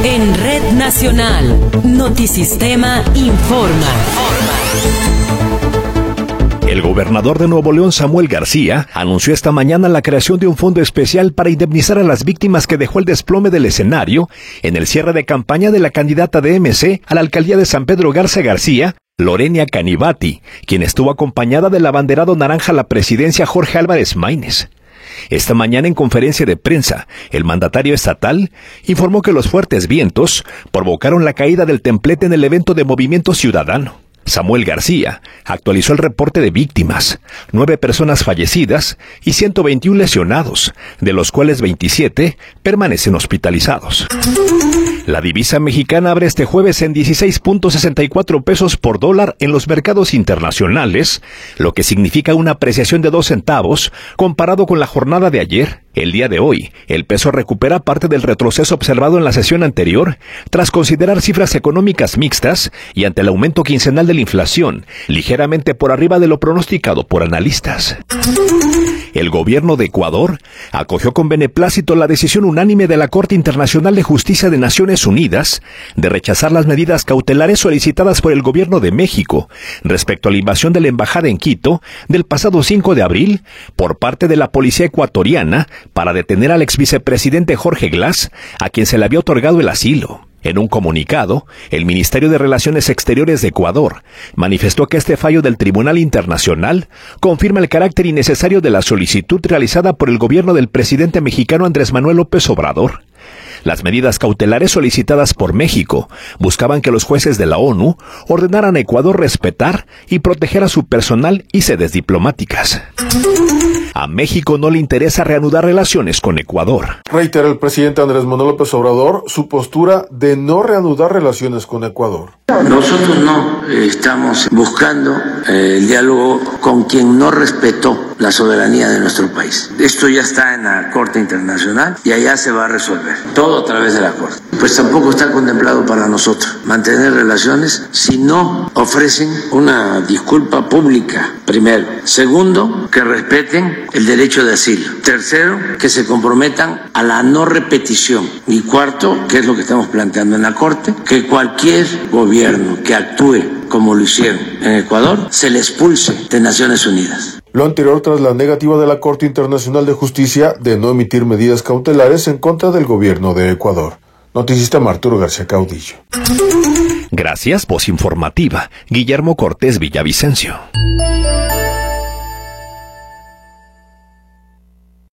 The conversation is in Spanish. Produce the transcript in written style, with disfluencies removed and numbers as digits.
En Red Nacional, Notisistema informa. El gobernador de Nuevo León, Samuel García, anunció esta mañana la creación de un fondo especial para indemnizar a las víctimas que dejó el desplome del escenario en el cierre de campaña de la candidata de MC a la alcaldía de San Pedro Garza García, Lorenia Canivati, quien estuvo acompañada del abanderado naranja a la presidencia Jorge Álvarez Maínez. Esta mañana en conferencia de prensa, el mandatario estatal informó que los fuertes vientos provocaron la caída del templete en el evento de Movimiento Ciudadano. Samuel García actualizó el reporte de víctimas, 9 personas fallecidas y 121 lesionados, de los cuales 27 permanecen hospitalizados. La divisa mexicana abre este jueves en 16.64 pesos por dólar en los mercados internacionales, lo que significa una apreciación de 2 centavos comparado con la jornada de ayer. El día de hoy, el peso recupera parte del retroceso observado en la sesión anterior, tras considerar cifras económicas mixtas y ante el aumento quincenal de la inflación, ligeramente por arriba de lo pronosticado por analistas. El gobierno de Ecuador acogió con beneplácito la decisión unánime de la Corte Internacional de Justicia de Naciones Unidas de rechazar las medidas cautelares solicitadas por el gobierno de México respecto a la invasión de la embajada en Quito del pasado 5 de abril por parte de la policía ecuatoriana para detener al exvicepresidente Jorge Glass, a quien se le había otorgado el asilo. En un comunicado, el Ministerio de Relaciones Exteriores de Ecuador manifestó que este fallo del Tribunal Internacional confirma el carácter innecesario de la solicitud realizada por el gobierno del presidente mexicano Andrés Manuel López Obrador. Las medidas cautelares solicitadas por México buscaban que los jueces de la ONU ordenaran a Ecuador respetar y proteger a su personal y sedes diplomáticas. A México no le interesa reanudar relaciones con Ecuador. Reitera el presidente Andrés Manuel López Obrador su postura de no reanudar relaciones con Ecuador. Nosotros no estamos buscando el diálogo con quien no respetó la soberanía de nuestro país. Esto ya está en la Corte Internacional y allá se va a resolver, todo a través de la Corte. Pues tampoco está contemplado para nosotros mantener relaciones si no ofrecen una disculpa pública, primero. Segundo, que respeten el derecho de asilo. Tercero, que se comprometan a la no repetición. Y cuarto, que es lo que estamos planteando en la Corte, que cualquier gobierno que actúe como lo hicieron en Ecuador, se le expulse de Naciones Unidas. Lo anterior tras la negativa de la Corte Internacional de Justicia de no emitir medidas cautelares en contra del gobierno de Ecuador. Notisistema Arturo García Caudillo. Gracias, voz informativa, Guillermo Cortés Villavicencio.